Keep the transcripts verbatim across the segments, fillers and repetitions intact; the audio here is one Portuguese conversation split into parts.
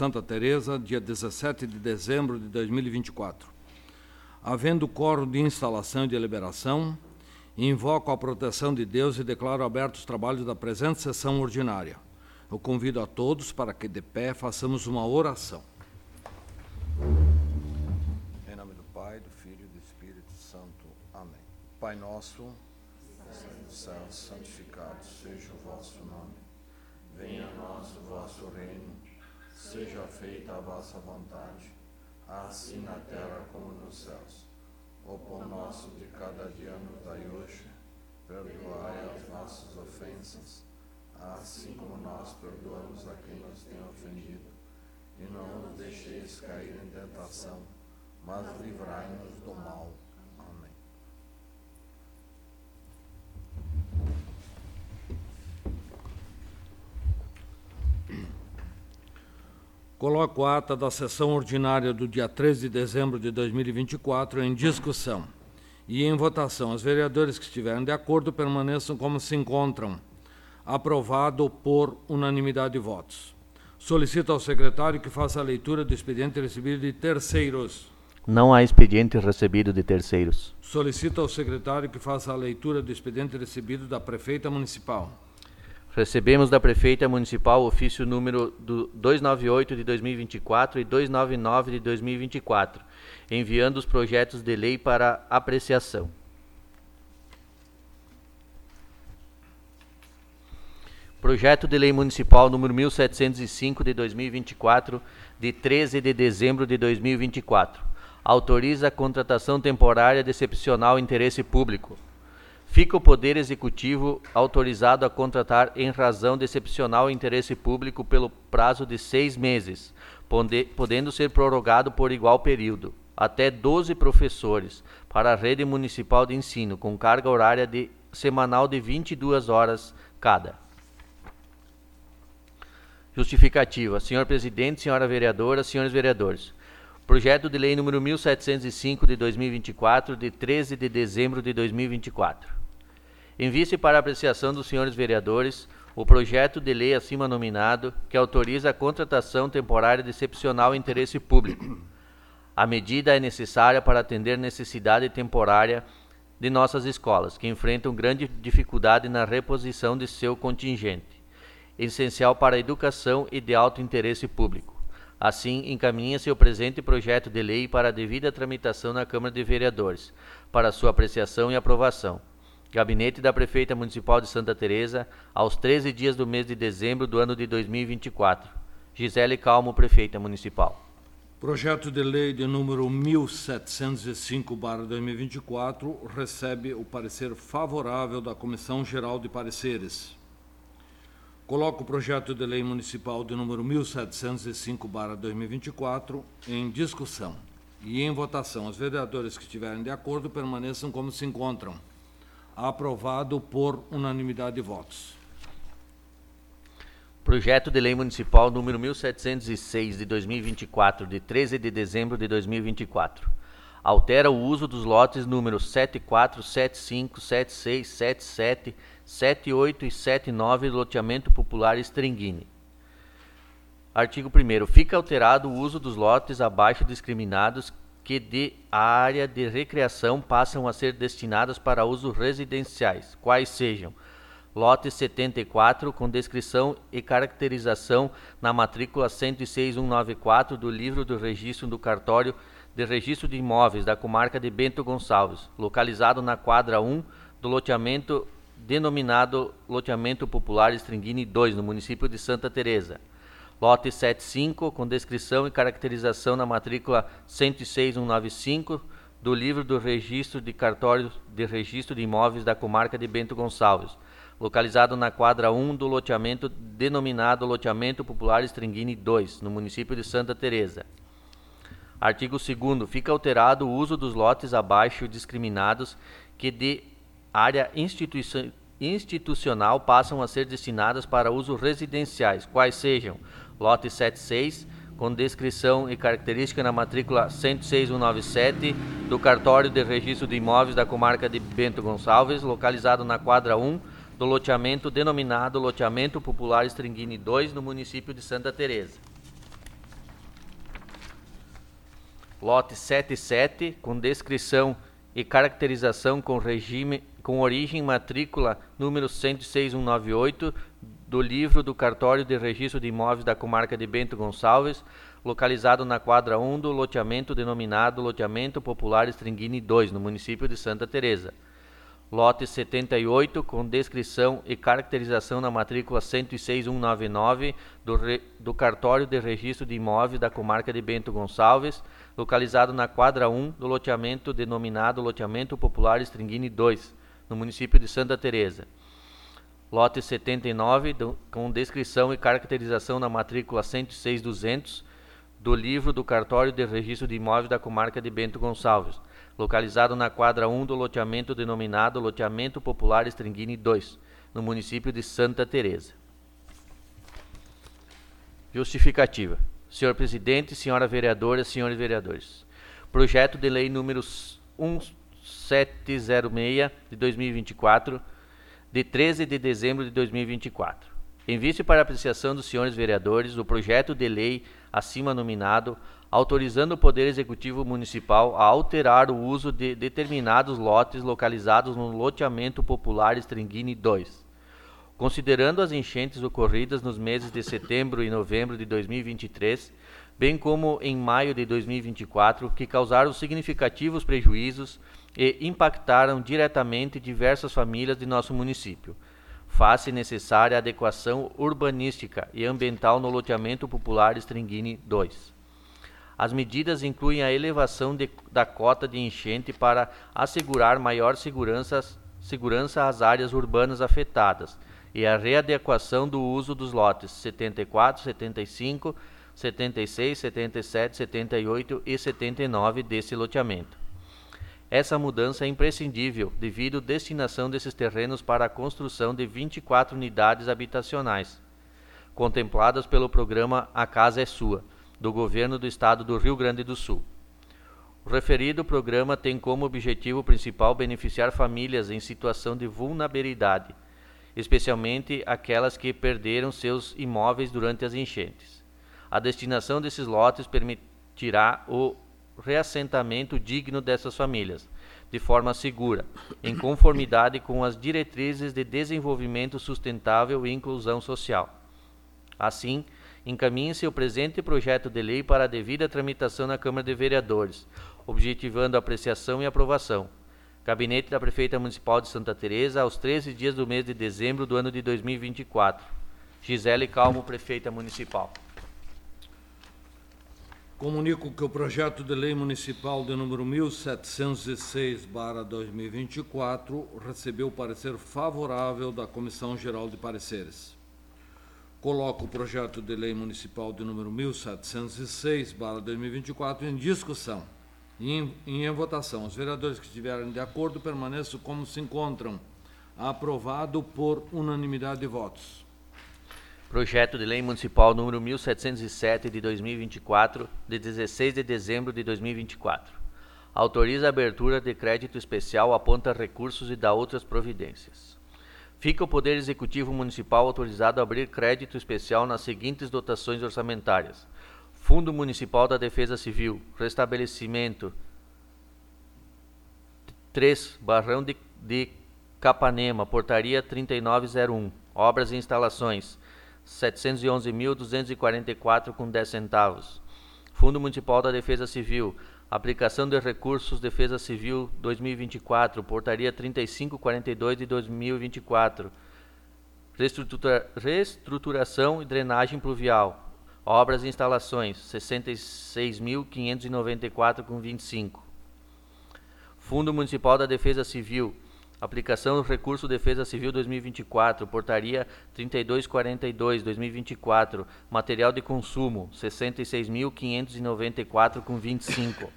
Santa Teresa, dia dezessete de dezembro de dois mil e vinte e quatro. Havendo quórum de instalação e deliberação, invoco a proteção de Deus e declaro abertos os trabalhos da presente sessão ordinária. Eu convido a todos para que, de pé, façamos uma oração. Em nome do Pai, do Filho e do Espírito Santo. Amém. Pai nosso, que estás no céu, santificado seja o vosso nome. Venha a nós o vosso reino. Seja feita a vossa vontade, assim na terra como nos céus. O pão nosso de cada dia nos dai hoje. Perdoai as nossas ofensas, assim como nós perdoamos a quem nos tem ofendido. E não nos deixeis cair em tentação, mas livrai-nos do mal. Amém. Coloco a ata da sessão ordinária do dia treze de dezembro de dois mil e vinte e quatro em discussão e em votação. Os vereadores que estiverem de acordo permaneçam como se encontram. Aprovado por unanimidade de votos. Solicito ao secretário que faça a leitura do expediente recebido de terceiros. Não há expediente recebido de terceiros. Solicito ao secretário que faça a leitura do expediente recebido da prefeita municipal. Recebemos da prefeita municipal o ofício número do duzentos e noventa e oito de dois mil e vinte e quatro e duzentos e noventa e nove de dois mil e vinte e quatro, enviando os projetos de lei para apreciação. Projeto de Lei Municipal número mil setecentos e cinco de dois mil e vinte e quatro, de treze de dezembro de dois mil e vinte e quatro. Autoriza a contratação temporária de excepcional interesse público. Fica o Poder Executivo autorizado a contratar em razão de excepcional interesse público pelo prazo de seis meses, podendo ser prorrogado por igual período, até doze professores para a rede municipal de ensino, com carga horária de, semanal de vinte e duas horas cada. Justificativa. Senhor Presidente, senhora vereadora, senhores vereadores. Projeto de Lei número mil setecentos e cinco de dois mil e vinte e quatro, de treze de dezembro de dois mil e vinte e quatro. Envie-se para apreciação dos senhores vereadores o projeto de lei acima nominado, que autoriza a contratação temporária de excepcional interesse público. A medida é necessária para atender necessidade temporária de nossas escolas, que enfrentam grande dificuldade na reposição de seu contingente, essencial para a educação e de alto interesse público. Assim, encaminha-se o presente projeto de lei para a devida tramitação na Câmara de Vereadores, para sua apreciação e aprovação. Gabinete da Prefeita Municipal de Santa Teresa, aos treze dias do mês de dezembro do ano de dois mil e vinte e quatro. Gisele Calmo, Prefeita Municipal. Projeto de lei de número mil setecentos e cinco barra dois mil e vinte e quatro recebe o parecer favorável da Comissão Geral de Pareceres. Coloco o projeto de lei municipal de número mil setecentos e cinco barra dois mil e vinte e quatro em discussão e em votação. Os vereadores que estiverem de acordo permaneçam como se encontram. Aprovado por unanimidade de votos. Projeto de Lei Municipal número mil setecentos e seis de dois mil e vinte e quatro, de treze de dezembro de dois mil e vinte e quatro. Altera o uso dos lotes números setenta e quatro, setenta e cinco, setenta e seis, setenta e sete, setenta e oito e setenta e nove do loteamento popular Estrenguine. Artigo primeiro. Fica alterado o uso dos lotes abaixo discriminados que de área de recreação passam a ser destinadas para usos residenciais, quais sejam lote setenta e quatro, com descrição e caracterização na matrícula cento e seis mil cento e noventa e quatro do livro do registro do cartório de registro de imóveis da comarca de Bento Gonçalves, localizado na quadra um do loteamento denominado Loteamento Popular Estrenguine dois, no município de Santa Teresa. Lote setenta e cinco, com descrição e caracterização na matrícula cento e seis mil cento e noventa e cinco do livro do registro de cartório de registro de imóveis da comarca de Bento Gonçalves, localizado na quadra um do loteamento denominado Loteamento Popular Estrenguine dois, no município de Santa Teresa. Artigo segundo. Fica alterado o uso dos lotes abaixo discriminados que de área instituição, institucional passam a ser destinadas para usos residenciais, quais sejam lote setenta e seis, com descrição e característica na matrícula cento e seis mil cento e noventa e sete do cartório de registro de imóveis da comarca de Bento Gonçalves, localizado na quadra um do loteamento denominado Loteamento Popular Estrenguine dois, no município de Santa Teresa. lote setenta e sete, com descrição e caracterização com, regime, com origem e matrícula número cento e seis mil cento e noventa e oito do livro do cartório de registro de imóveis da comarca de Bento Gonçalves, localizado na quadra um do loteamento denominado Loteamento Popular Stringini dois, no município de Santa Teresa. Lote setenta e oito, com descrição e caracterização na matrícula cento e seis mil cento e noventa e nove do, re, do cartório de registro de imóveis da comarca de Bento Gonçalves, localizado na quadra um do loteamento denominado Loteamento Popular Stringini dois, no município de Santa Teresa. Lote setenta e nove, do, com descrição e caracterização na matrícula cento e seis mil duzentos do livro do cartório de registro de imóveis da comarca de Bento Gonçalves, localizado na quadra um do loteamento denominado Loteamento Popular Stringini dois, no município de Santa Teresa. Justificativa. Senhor Presidente, Senhora Vereadora, Senhores Vereadores. Projeto de Lei número sete zero seis de dois mil e vinte e quatro, de treze de dezembro de dois mil e vinte e quatro. Em vista para apreciação dos senhores vereadores, o projeto de lei acima nominado, autorizando o Poder Executivo Municipal a alterar o uso de determinados lotes localizados no loteamento popular Stringini dois. Considerando as enchentes ocorridas nos meses de setembro e novembro de dois mil e vinte e três, bem como em maio de dois mil e vinte e quatro, que causaram significativos prejuízos e impactaram diretamente diversas famílias de nosso município, faz-se necessária a adequação urbanística e ambiental no loteamento popular Stringini dois. As medidas incluem a elevação de, da cota de enchente para assegurar maior segurança, segurança às áreas urbanas afetadas e a readequação do uso dos lotes setenta e quatro, setenta e cinco, setenta e seis, setenta e sete, setenta e oito e setenta e nove desse loteamento. Essa mudança é imprescindível devido à destinação desses terrenos para a construção de vinte e quatro unidades habitacionais, contempladas pelo programa A Casa é Sua, do Governo do Estado do Rio Grande do Sul. O referido programa tem como objetivo principal beneficiar famílias em situação de vulnerabilidade, especialmente aquelas que perderam seus imóveis durante as enchentes. A destinação desses lotes permitirá o reassentamento digno dessas famílias, de forma segura, em conformidade com as diretrizes de desenvolvimento sustentável e inclusão social. Assim, encaminhe-se o presente projeto de lei para a devida tramitação na Câmara de Vereadores, objetivando a apreciação e aprovação. Gabinete da Prefeita Municipal de Santa Teresa, aos treze dias do mês de dezembro do ano de dois mil e vinte e quatro. Gisele Calmo, Prefeita Municipal. Comunico que o projeto de lei municipal de número mil setecentos e seis barra dois mil e vinte e quatro recebeu parecer favorável da Comissão Geral de Pareceres. Coloco o projeto de lei municipal de número mil setecentos e seis barra dois mil e vinte e quatro em discussão e em, e em votação. Os vereadores que estiverem de acordo permaneçam como se encontram. Aprovado por unanimidade de votos. Projeto de Lei Municipal número mil setecentos e sete de dois mil e vinte e quatro, de dezesseis de dezembro de dois mil e vinte e quatro. Autoriza a abertura de crédito especial, aponta recursos e dá outras providências. Fica o Poder Executivo Municipal autorizado a abrir crédito especial nas seguintes dotações orçamentárias: Fundo Municipal da Defesa Civil, Restabelecimento três, Barrão de, de Capanema, Portaria trinta e nove zero um, Obras e Instalações, setecentos e onze mil duzentos e quarenta e quatro com dez centavos. Fundo Municipal da Defesa Civil, Aplicação de Recursos Defesa Civil dois mil e vinte e quatro, Portaria trinta e cinco quarenta e dois de dois mil e vinte e quatro. Reestrutura, reestruturação e drenagem pluvial, Obras e Instalações, sessenta e seis mil quinhentos e noventa e quatro com vinte e cinco. Fundo Municipal da Defesa Civil, Aplicação do Recurso Defesa Civil dois mil e vinte e quatro, Portaria trinta e dois quarenta e dois, dois mil e vinte e quatro, Material de Consumo, sessenta e seis mil quinhentos e noventa e quatro com vinte e cinco.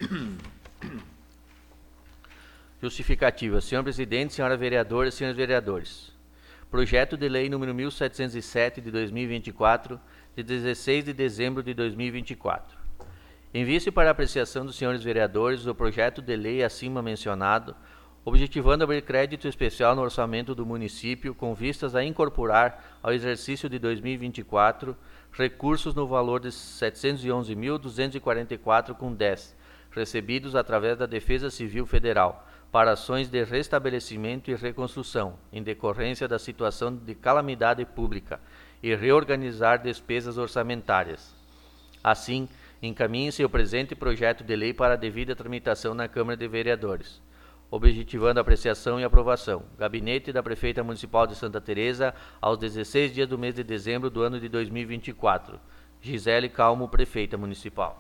Justificativa. Senhor Presidente, Senhora Vereadora, Senhores Vereadores. Projeto de Lei número mil setecentos e sete de dois mil e vinte e quatro, de dezesseis de dezembro de dois mil e vinte e quatro. Envie-se para apreciação dos senhores vereadores o projeto de lei acima mencionado, objetivando abrir crédito especial no orçamento do município com vistas a incorporar ao exercício de dois mil e vinte e quatro recursos no valor de setecentos e onze mil duzentos e quarenta e quatro com dez, recebidos através da Defesa Civil Federal, para ações de restabelecimento e reconstrução, em decorrência da situação de calamidade pública, e reorganizar despesas orçamentárias. Assim, encaminhe-se o presente projeto de lei para a devida tramitação na Câmara de Vereadores, objetivando apreciação e aprovação. Gabinete da Prefeita Municipal de Santa Teresa, aos dezesseis dias do mês de dezembro do ano de dois mil e vinte e quatro. Gisele Calmo, Prefeita Municipal.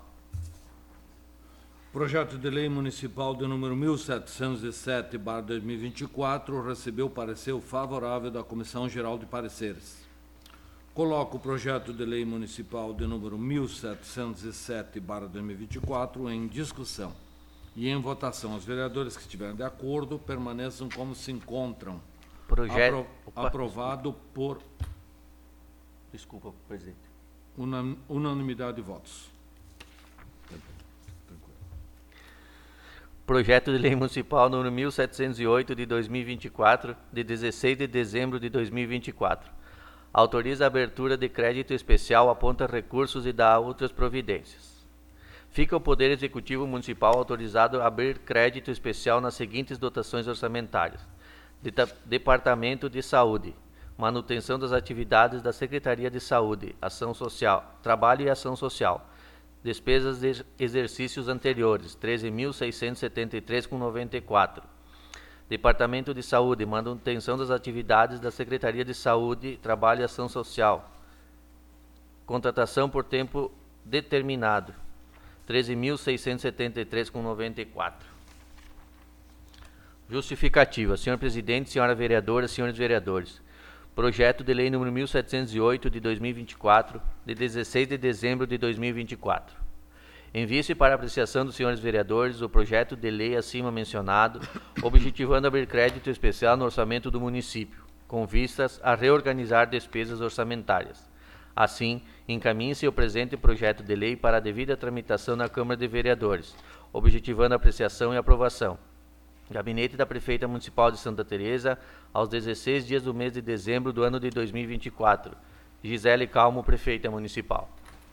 Projeto de Lei Municipal de número mil setecentos e sete barra dois mil e vinte e quatro recebeu parecer favorável da Comissão Geral de Pareceres. Coloco o projeto de Lei Municipal de número mil setecentos e sete barra dois mil e vinte e quatro em discussão e em votação. Os vereadores que estiverem de acordo permaneçam como se encontram. Projeto Apro aprovado por Desculpa, presidente. Unan unanimidade de votos. Projeto de Lei Municipal número mil setecentos e oito de dois mil e vinte e quatro, de dezesseis de dezembro de dois mil e vinte e quatro. Autoriza a abertura de crédito especial, aponta recursos e dá outras providências. Fica o Poder Executivo Municipal autorizado a abrir crédito especial nas seguintes dotações orçamentárias: de Departamento de Saúde, manutenção das atividades da Secretaria de Saúde, Ação Social, Trabalho e Ação Social. Despesas de exercícios anteriores, treze mil seiscentos e setenta e três vírgula noventa e quatro. Departamento de Saúde, manutenção das atividades da Secretaria de Saúde, Trabalho e Ação Social. Contratação por tempo determinado, treze mil seiscentos e setenta e três vírgula noventa e quatro. Justificativa. Senhor Presidente, senhora vereadora, senhores vereadores. Projeto de Lei número mil setecentos e oito de dois mil e vinte e quatro, de dezesseis de dezembro de dois mil e vinte e quatro. Envie-se para apreciação dos senhores vereadores o projeto de lei acima mencionado, objetivando abrir crédito especial no orçamento do município, com vistas a reorganizar despesas orçamentárias. Assim, encaminhe-se o presente projeto de lei para a devida tramitação na Câmara de Vereadores, objetivando apreciação e aprovação. Gabinete da Prefeita Municipal de Santa Teresa, aos dezesseis dias do mês de dezembro do ano de dois mil e vinte e quatro. Gisele Calmo, Prefeita Municipal.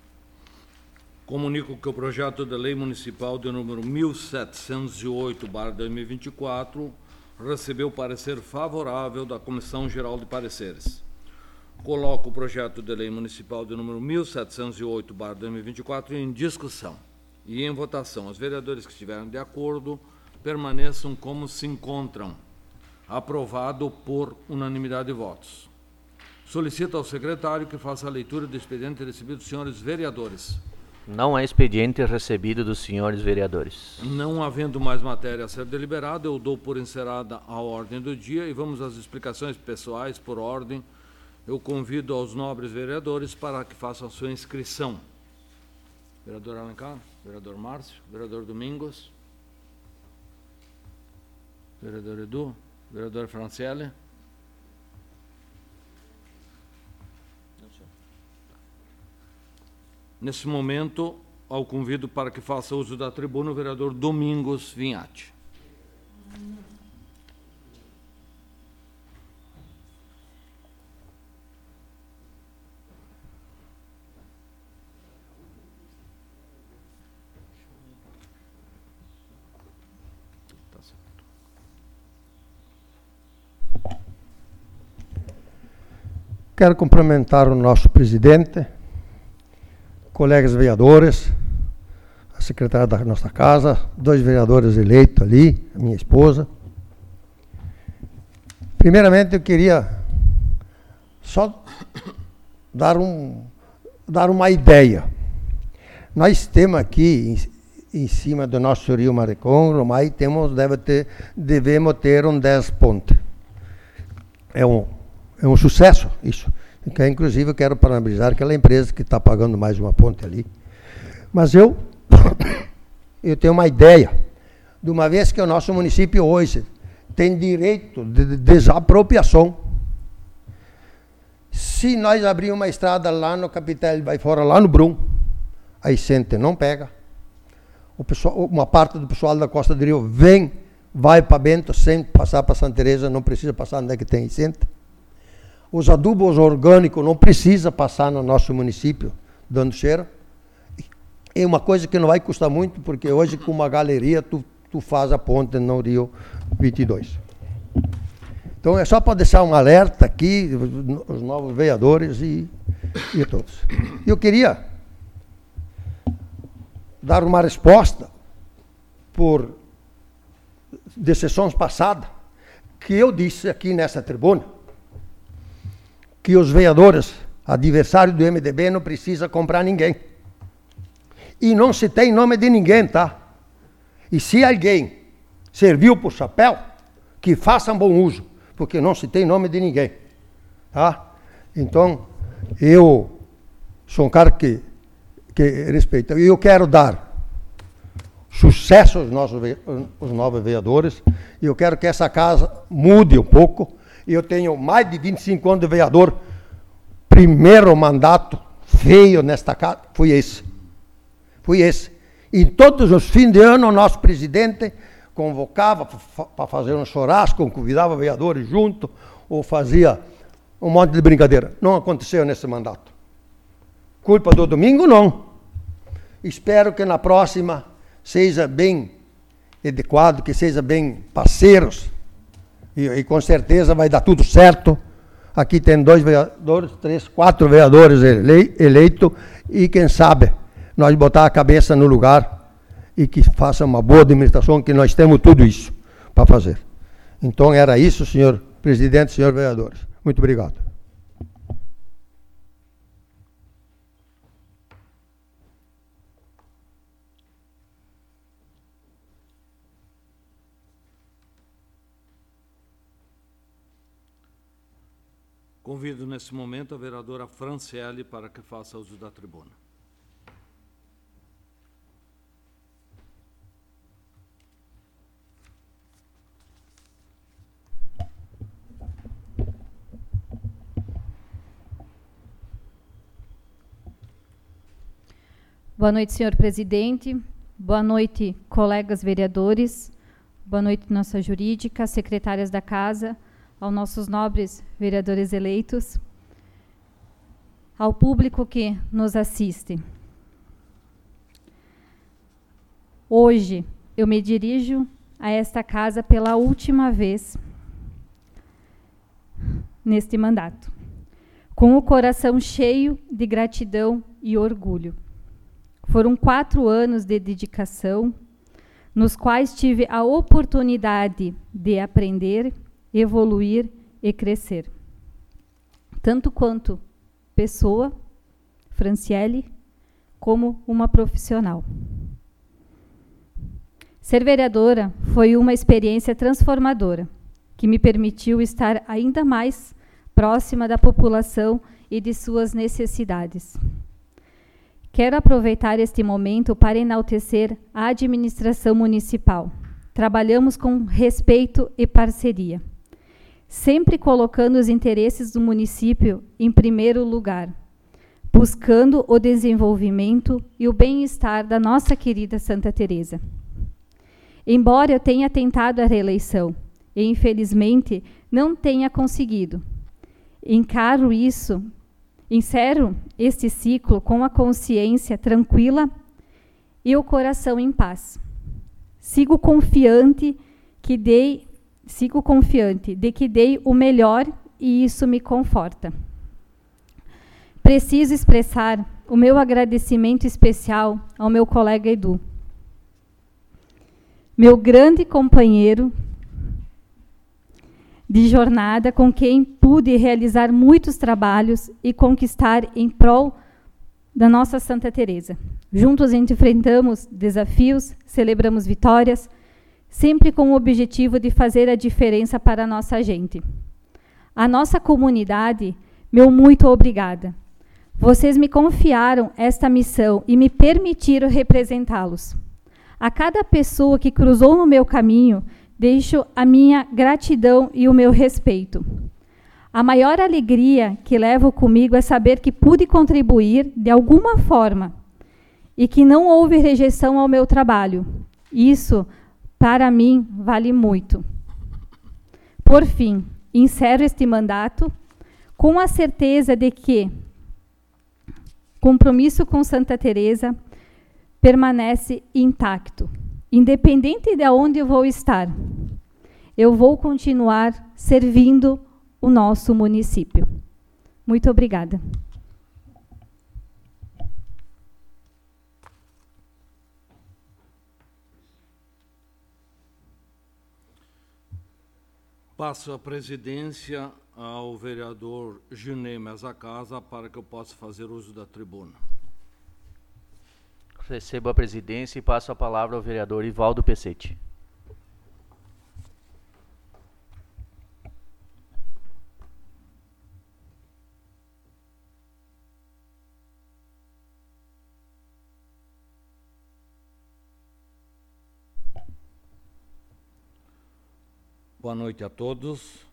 Comunico que o projeto de lei municipal de número mil setecentos e oito barra dois mil e vinte e quatro recebeu parecer favorável da Comissão Geral de Pareceres. Coloco o projeto de lei municipal de número mil setecentos e oito barra dois mil e vinte e quatro em discussão e em votação. Os vereadores que estiverem de acordo permaneçam como se encontram. Aprovado por unanimidade de votos. Solicito ao secretário que faça a leitura do expediente recebido dos senhores vereadores. Não há expediente recebido dos senhores vereadores. Não havendo mais matéria a ser deliberada, eu dou por encerrada a ordem do dia e vamos às explicações pessoais por ordem. Eu convido aos nobres vereadores para que façam a sua inscrição. Vereador Alencar, vereador Márcio, vereador Domingos, vereador Edu, vereador Franciele. Nesse momento, ao convido para que faça uso da tribuna o vereador Domingos Vinhati. Quero cumprimentar o nosso presidente, colegas vereadores, a secretária da nossa casa, dois vereadores eleitos ali, a minha esposa. Primeiramente, eu queria só dar, um, dar uma ideia. Nós temos aqui, em, em cima do nosso rio Maricón, Romai, temos, deve ter, devemos ter um dez pontes. É um, é um sucesso isso. Que, inclusive, eu quero parabenizar aquela empresa que está pagando mais uma ponte ali. Mas eu, eu tenho uma ideia, de uma vez que o nosso município hoje tem direito de desapropriação. Se nós abrirmos uma estrada lá no Capitel, vai fora, lá no Brum, a Icente não pega. O pessoal, uma parte do pessoal da Costa do Rio vem, vai para Bento, sem passar para Santa Teresa, não precisa passar onde é que tem Icente. Os adubos orgânicos não precisa passar no nosso município, dando cheiro. é uma coisa que não vai custar muito, porque hoje com uma galeria tu, tu faz a ponte no Rio vinte e dois. Então é só para deixar um alerta aqui, os, os novos vereadores e, e todos. Eu queria dar uma resposta por de sessões passadas, que eu disse aqui nessa tribuna, que os vereadores adversários do M D B não precisa comprar ninguém. E não se tem nome de ninguém, tá? E se alguém serviu por chapéu, que façam bom uso, porque não se tem nome de ninguém, tá? Então, eu sou um cara que, que respeita. E eu quero dar sucesso aos nossos os novos vereadores, e eu quero que essa casa mude um pouco. Eu tenho mais de vinte e cinco anos de vereador. Primeiro mandato feio nesta casa foi esse. Foi esse. E todos os fins de ano, o nosso presidente convocava para fazer um churrasco, convidava vereadores junto, ou fazia um monte de brincadeira. Não aconteceu nesse mandato. Culpa do domingo, não. Espero que na próxima seja bem adequado, que seja bem parceiros, e, e com certeza vai dar tudo certo. Aqui tem dois vereadores, três, quatro vereadores ele, eleitos, e quem sabe nós botar a cabeça no lugar e que faça uma boa administração, que nós temos tudo isso para fazer. Então era isso, senhor presidente, senhor vereadores. Muito obrigado. Convido nesse momento a vereadora Franciele para que faça uso da tribuna. Boa noite, senhor presidente. Boa noite, colegas vereadores. Boa noite, nossa jurídica, secretárias da casa, aos nossos nobres vereadores eleitos, ao público que nos assiste. Hoje, eu me dirijo a esta casa pela última vez neste mandato, com o coração cheio de gratidão e orgulho. Foram quatro anos de dedicação, nos quais tive a oportunidade de aprender, evoluir e crescer. Tanto quanto pessoa, Franciele, como uma profissional. Ser vereadora foi uma experiência transformadora, que me permitiu estar ainda mais próxima da população e de suas necessidades. Quero aproveitar este momento para enaltecer a administração municipal. Trabalhamos com respeito e parceria, sempre colocando os interesses do município em primeiro lugar, buscando o desenvolvimento e o bem-estar da nossa querida Santa Teresa. Embora eu tenha tentado a reeleição e, infelizmente, não tenha conseguido, encaro isso, encerro este ciclo com a consciência tranquila e o coração em paz. Sigo confiante que dei Sigo confiante de que dei o melhor e isso me conforta. Preciso expressar o meu agradecimento especial ao meu colega Edu, meu grande companheiro de jornada, com quem pude realizar muitos trabalhos e conquistar em prol da nossa Santa Teresa. Juntos enfrentamos desafios, celebramos vitórias, sempre com o objetivo de fazer a diferença para a nossa gente. A nossa comunidade, meu muito obrigada. Vocês me confiaram esta missão e me permitiram representá-los. A cada pessoa que cruzou no meu caminho, deixo a minha gratidão e o meu respeito. A maior alegria que levo comigo é saber que pude contribuir de alguma forma e que não houve rejeição ao meu trabalho. Isso, para mim, vale muito. Por fim, encerro este mandato com a certeza de que compromisso com Santa Teresa, permanece intacto. Independente de onde eu vou estar, eu vou continuar servindo o nosso município. Muito obrigada. Passo a presidência ao vereador Junei Mesacasa para que eu possa fazer uso da tribuna. Recebo a presidência e passo a palavra ao vereador Ivaldo Pecete. Boa noite a todos.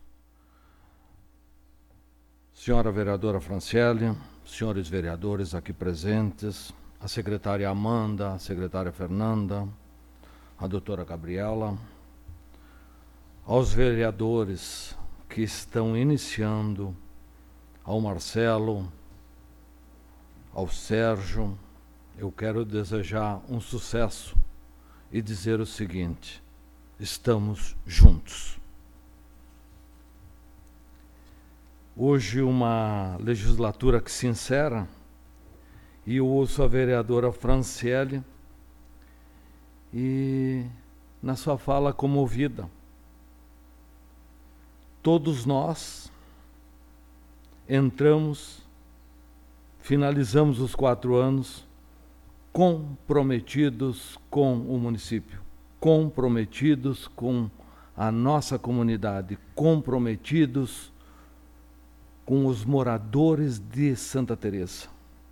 Senhora vereadora Franciele, senhores vereadores aqui presentes, a secretária Amanda, a secretária Fernanda, a doutora Gabriela, aos vereadores que estão iniciando, ao Marcelo, ao Sérgio, eu quero desejar um sucesso e dizer o seguinte: estamos juntos. Hoje uma legislatura que se encerra e eu ouço a vereadora Franciele e na sua fala comovida. Todos nós entramos, finalizamos os quatro anos comprometidos com o município, comprometidos com a nossa comunidade, comprometidos com os moradores de Santa Teresa.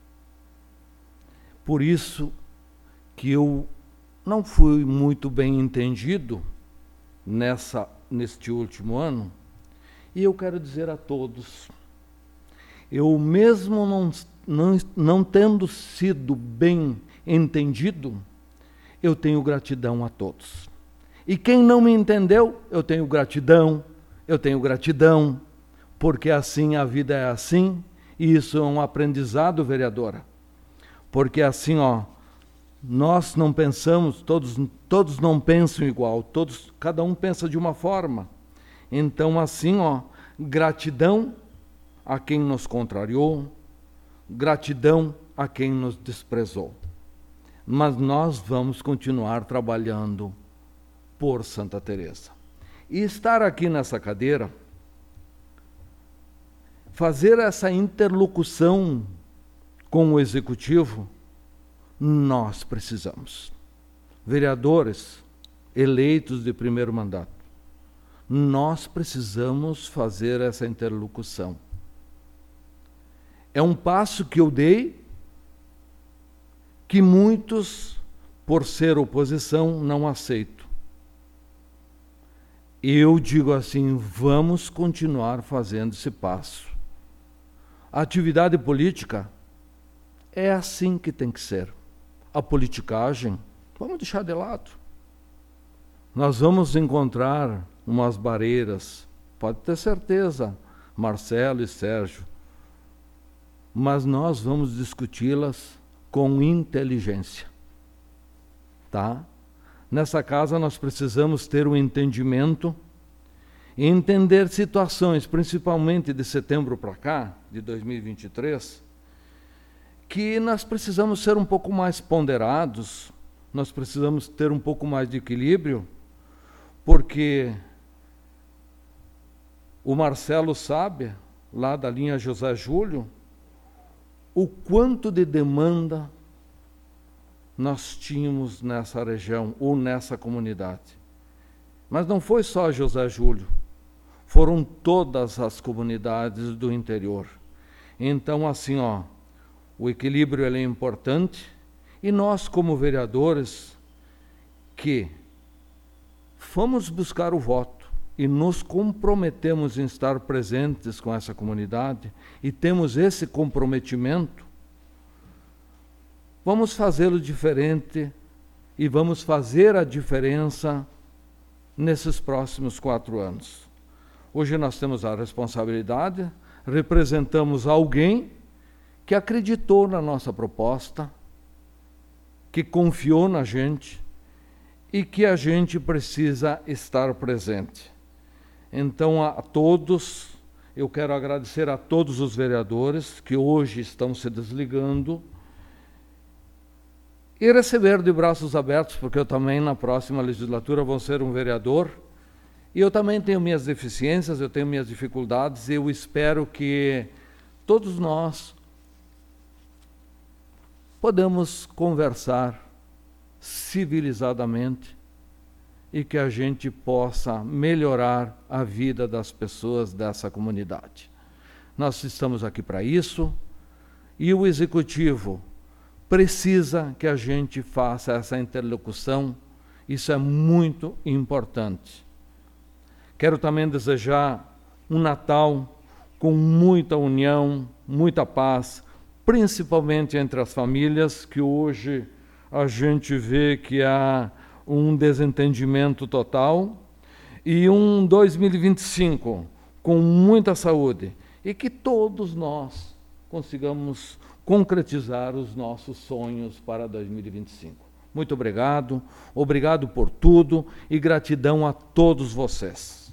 Por isso que eu não fui muito bem entendido nessa, neste último ano, e eu quero dizer a todos, eu mesmo não, não, não tendo sido bem entendido, eu tenho gratidão a todos. E quem não me entendeu, eu tenho gratidão, eu tenho gratidão, porque assim a vida é assim, e isso é um aprendizado, vereadora. Porque assim, ó, nós não pensamos, todos, todos não pensam igual, todos, cada um pensa de uma forma. Então assim, ó, gratidão a quem nos contrariou, gratidão a quem nos desprezou. Mas nós vamos continuar trabalhando por Santa Teresa. E estar aqui nessa cadeira, fazer essa interlocução com o Executivo, nós precisamos. Vereadores eleitos de primeiro mandato, nós precisamos fazer essa interlocução. É um passo que eu dei, que muitos, por ser oposição, não aceitam. Eu digo assim, vamos continuar fazendo esse passo. A atividade política é assim que tem que ser. A politicagem, vamos deixar de lado. Nós vamos encontrar umas barreiras, pode ter certeza, Marcelo e Sérgio, mas nós vamos discuti-las com inteligência, tá? Nessa casa nós precisamos ter um entendimento e entender situações, principalmente de setembro para cá, de dois mil e vinte e três, que nós precisamos ser um pouco mais ponderados, nós precisamos ter um pouco mais de equilíbrio, porque o Marcelo sabe, lá da linha José Júlio, o quanto de demanda nós tínhamos nessa região ou nessa comunidade. Mas não foi só José Júlio, foram todas as comunidades do interior. Então, assim, ó, o equilíbrio ele é importante e nós, como vereadores, que fomos buscar o voto e nos comprometemos em estar presentes com essa comunidade e temos esse comprometimento, vamos fazê-lo diferente e vamos fazer a diferença nesses próximos quatro anos. Hoje nós temos a responsabilidade, representamos alguém que acreditou na nossa proposta, que confiou na gente e que a gente precisa estar presente. Então, a todos, eu quero agradecer a todos os vereadores que hoje estão se desligando e receber de braços abertos, porque eu também, na próxima legislatura, vou ser um vereador, e eu também tenho minhas deficiências, eu tenho minhas dificuldades, e eu espero que todos nós podamos conversar civilizadamente e que a gente possa melhorar a vida das pessoas dessa comunidade. Nós estamos aqui para isso, e o Executivo precisa que a gente faça essa interlocução, isso é muito importante. Quero também desejar um Natal com muita união, muita paz, principalmente entre as famílias, que hoje a gente vê que há um desentendimento total, e um dois mil e vinte e cinco com muita saúde, e que todos nós consigamos concretizar os nossos sonhos para dois mil e vinte e cinco. Muito obrigado, obrigado por tudo e gratidão a todos vocês.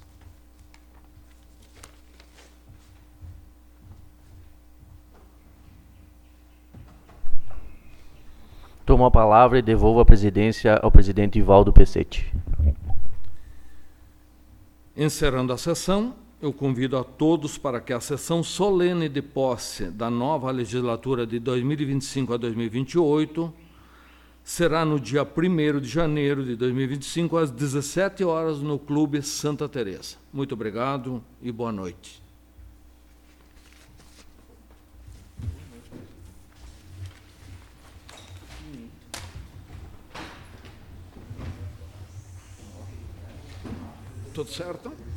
Tomo a palavra e devolvo a presidência ao presidente Ivaldo Pecete. Encerrando a sessão, eu convido a todos para que a sessão solene de posse da nova legislatura de dois mil e vinte e cinco a dois mil e vinte e oito será no dia primeiro de janeiro de dois mil e vinte e cinco, às dezessete horas, no Clube Santa Teresa. Muito obrigado e boa noite. Tudo certo?